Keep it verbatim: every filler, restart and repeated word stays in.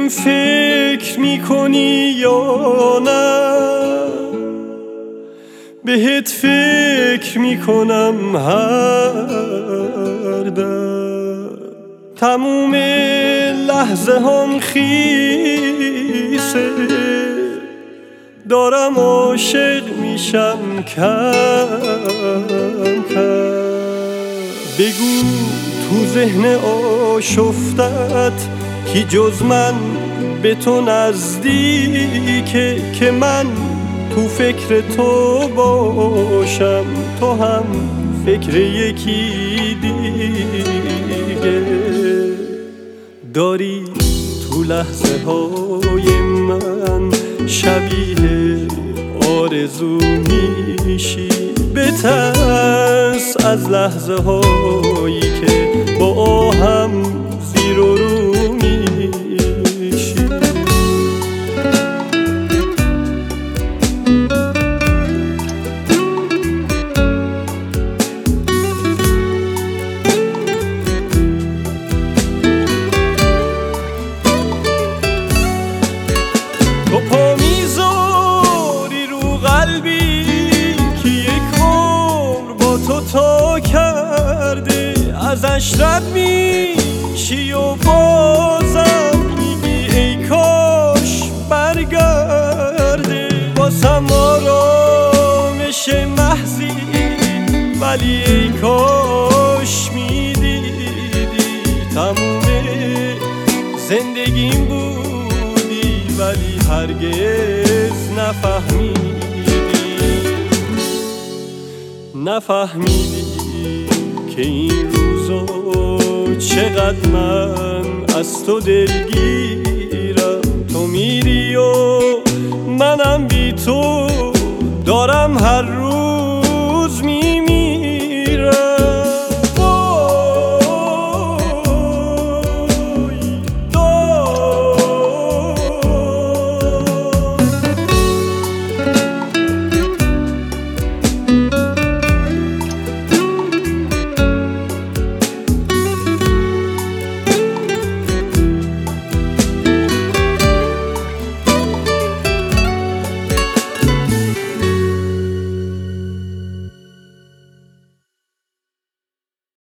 بهم فکر میکنی یا نه؟ بهت فکر میکنم هر دم، تموم لحظه هم خیسه، دارم عاشق میشم کم کم. بگو تو ذهن آشفتت کی جز من به تو نزدیکه، که من تو فکر تو باشم تو هم فکر یکی دیگه. داری تو لحظه های من شبیه آرزو میشی، بترس از لحظه هایی که با هم زیر و رو میشی. تو پا میذاری رو قلبی که یک عمر با تو تا کرده، ازش رد میشی و بازم میگی ای کاش برگرده. واسم آرامش محضی ولی ای کاش میدیدی تموم زندگیم بودی، ولی هرگز نفهمیدی نفهمیدی که این روزا چقدر من از تو دلگیرم. تو میری و منم بی تو دارم هر روز